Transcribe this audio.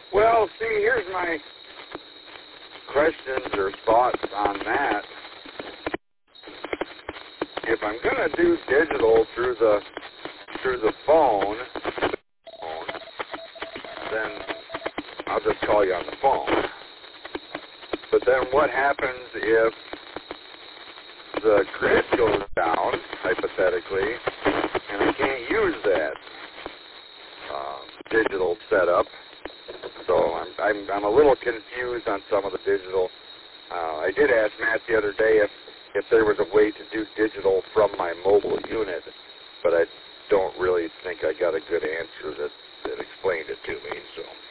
Well, see, here's my questions or thoughts on that. If I'm going to do digital through the phone, then I'll just call you on the phone. But then what happens if the grid goes down, hypothetically, and I can't use that digital setup? So I'm a little confused on some of the digital. I did ask Matt the other day if there was a way to do digital from my mobile unit, but I don't really think I got a good answer that explained it to me. So.